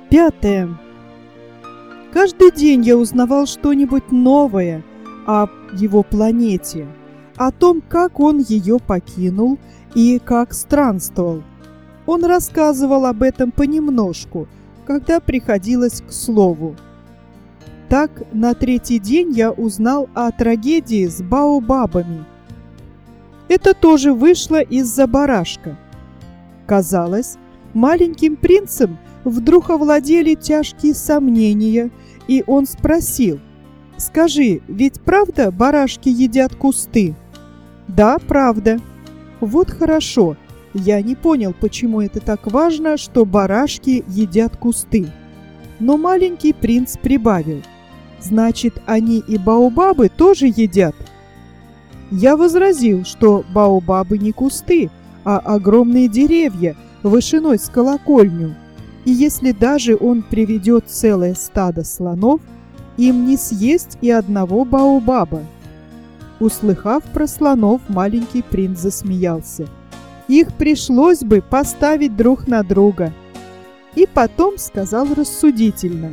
5. Каждый день я узнавал что-нибудь новое о его планете, о том, как он ее покинул и как странствовал. Он рассказывал об этом понемножку, когда приходилось к слову. Так, на 3-й день я узнал о трагедии с баобабами. Это тоже вышло из-за барашка. Казалось, маленьким принцем вдруг овладели тяжкие сомнения, и он спросил: «Скажи, ведь правда барашки едят кусты?» «Да, правда». «Вот хорошо. Я не понял, почему это так важно, что барашки едят кусты». Но маленький принц прибавил: «Значит, они и баобабы тоже едят?» Я возразил, что баобабы не кусты, а огромные деревья вышиной с колокольню. И если даже он приведет целое стадо слонов, им не съесть и одного баобаба. Услыхав про слонов, маленький принц засмеялся. Их пришлось бы поставить друг на друга. И потом сказал рассудительно: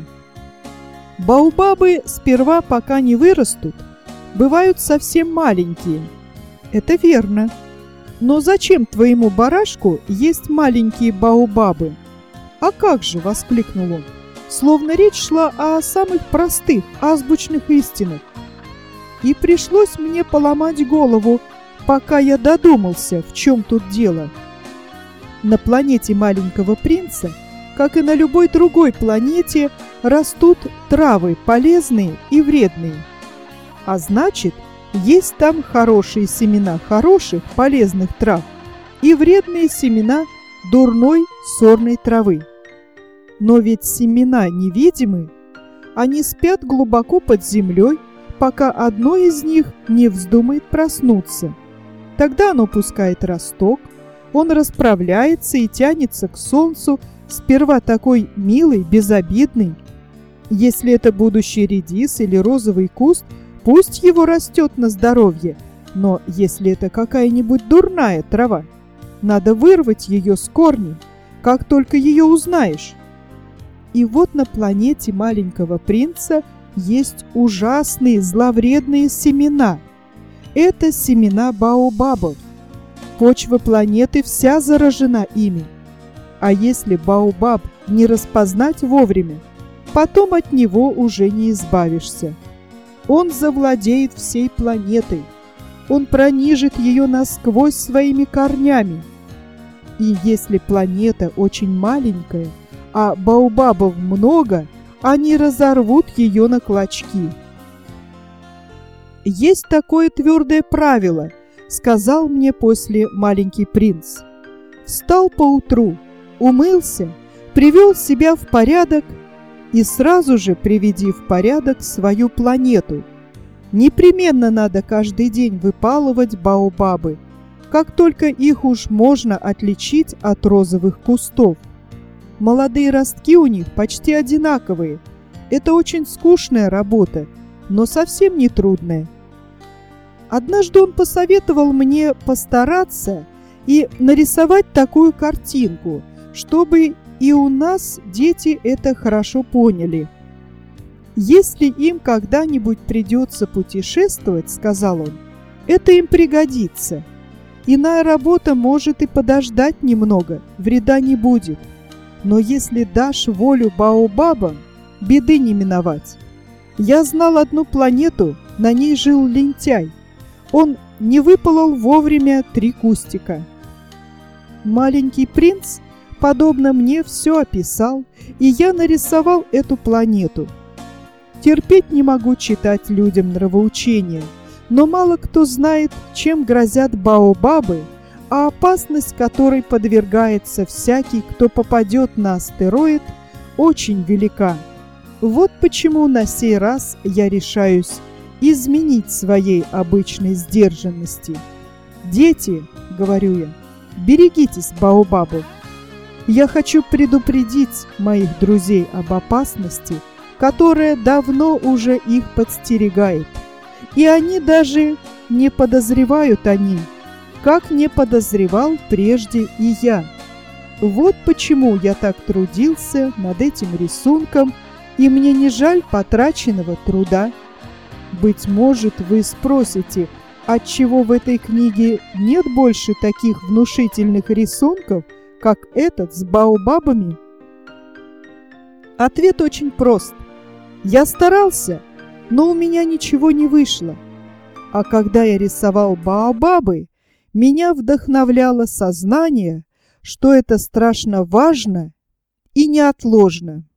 «Баобабы сперва, пока не вырастут, бывают совсем маленькие». «Это верно. Но зачем твоему барашку есть маленькие баобабы?» «А как же!» — воскликнул он, словно речь шла о самых простых азбучных истинах. И пришлось мне поломать голову, пока я додумался, в чем тут дело. На планете маленького принца, как и на любой другой планете, растут травы полезные и вредные. А значит, есть там хорошие семена хороших полезных трав и вредные семена дурной сорной травы. Но ведь семена невидимы, они спят глубоко под землей, пока одно из них не вздумает проснуться. Тогда оно пускает росток, он расправляется и тянется к солнцу, сперва такой милый, безобидный. Если это будущий редис или розовый куст, пусть его растет на здоровье, но если это какая-нибудь дурная трава, надо вырвать ее с корнем, как только ее узнаешь. И вот на планете маленького принца есть ужасные зловредные семена. Это семена баобабов. Почва планеты вся заражена ими. А если баобаб не распознать вовремя, потом от него уже не избавишься. Он завладеет всей планетой. Он пронижит ее насквозь своими корнями. И если планета очень маленькая, а баобабов много, они разорвут ее на клочки. «Есть такое твердое правило», — сказал мне после маленький принц. Встал поутру, умылся, привел себя в порядок и сразу же приведи в порядок свою планету. Непременно надо каждый день выпалывать баобабы, как только их уж можно отличить от розовых кустов. Молодые ростки у них почти одинаковые. Это очень скучная работа, но совсем не трудная. Однажды он посоветовал мне постараться и нарисовать такую картинку, чтобы и у нас дети это хорошо поняли. «Если им когда-нибудь придется путешествовать, — сказал он, — это им пригодится. Иная работа может и подождать немного, вреда не будет. Но если дашь волю баобабам, беды не миновать. Я знал одну планету, на ней жил лентяй. Он не выпалол вовремя 3 кустика». Маленький принц, подобно мне, все описал, и я нарисовал эту планету. Терпеть не могу читать людям нравоучения, но мало кто знает, чем грозят баобабы, а опасность которой подвергается всякий, кто попадет на астероид, очень велика. Вот почему на сей раз я решаюсь изменить своей обычной сдержанности. «Дети, — говорю я, — берегитесь баобабов. Я хочу предупредить моих друзей об опасности, которая давно уже их подстерегает. И они даже не подозревают о ней, как не подозревал прежде и я. Вот почему я так трудился над этим рисунком, и мне не жаль потраченного труда. Быть может, вы спросите, отчего в этой книге нет больше таких внушительных рисунков, как этот с баобабами? Ответ очень прост. Я старался, но у меня ничего не вышло. А когда я рисовал баобабы, меня вдохновляло сознание, что это страшно важно и неотложно.